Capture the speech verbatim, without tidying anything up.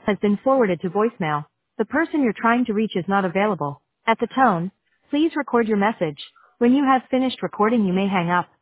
has been forwarded to voicemail. The person you're trying to reach is not available. At the tone, please record your message. When you have finished recording, you may hang up.